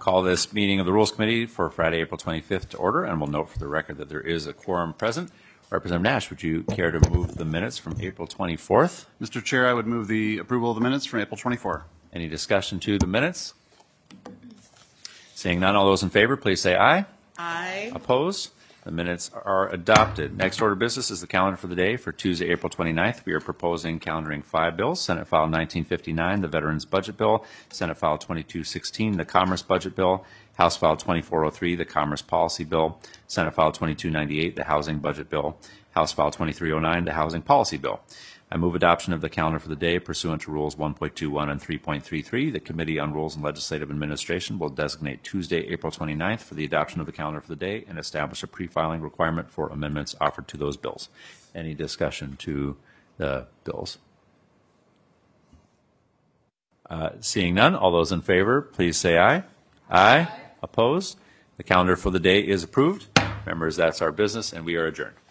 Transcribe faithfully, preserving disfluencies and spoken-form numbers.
call this meeting of the Rules Committee for Friday, April twenty-fifth to order, and we'll note for the record that there is a quorum present. Representative Nash, would you care to move the minutes from April twenty-fourth? Mister Chair, I would move the approval of the minutes from April twenty-fourth. Any discussion to the minutes? Seeing none, all those in favor, please say aye. Aye. Opposed? The minutes are adopted. Next order of business is the calendar for the day for Tuesday, April twenty-ninth. We are proposing calendaring five bills. Senate File nineteen fifty-nine, the Veterans Budget Bill. Senate File twenty-two sixteen, the Commerce Budget Bill. House File twenty-four oh three, the Commerce Policy Bill. Senate File twenty-two ninety-eight, the Housing Budget Bill. House File twenty-three oh nine, the Housing Policy Bill. I move adoption of the calendar for the day pursuant to Rules one point two one and three point three three. The Committee on Rules and Legislative Administration will designate Tuesday, April twenty-ninth for the adoption of the calendar for the day and establish a pre-filing requirement for amendments offered to those bills. Any discussion to the bills? Uh, seeing none, all those in favor, please say aye. Aye. Aye. Opposed? The calendar for the day is approved. Members, that's our business, and we are adjourned.